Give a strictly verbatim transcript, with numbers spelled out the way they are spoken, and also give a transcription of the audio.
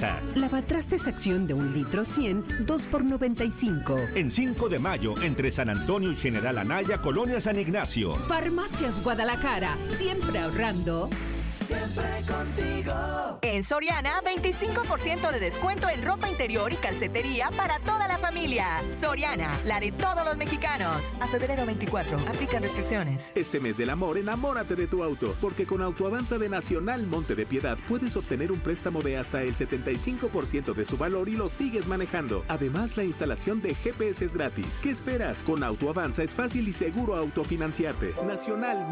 cincuenta. Lavatrastes Acción de un litro cien, dos por noventa y cinco. En cinco de mayo, entre San Antonio y General Anaya, Colonia San Ignacio. Farmacias Guadalajara, siempre ahorrando. Siempre contigo. En Soriana, veinticinco por ciento de descuento en ropa interior y calcetería para toda la familia. Soriana, la de todos los mexicanos. A febrero veinticuatro, aplican restricciones. Este mes del amor, enamórate de tu auto, porque con Autoavanza de Nacional Monte de Piedad puedes obtener un préstamo de hasta el setenta y cinco por ciento de su valor y lo sigues manejando. Además, la instalación de G P S es gratis. ¿Qué esperas? Con Autoavanza es fácil y seguro autofinanciarte. Nacional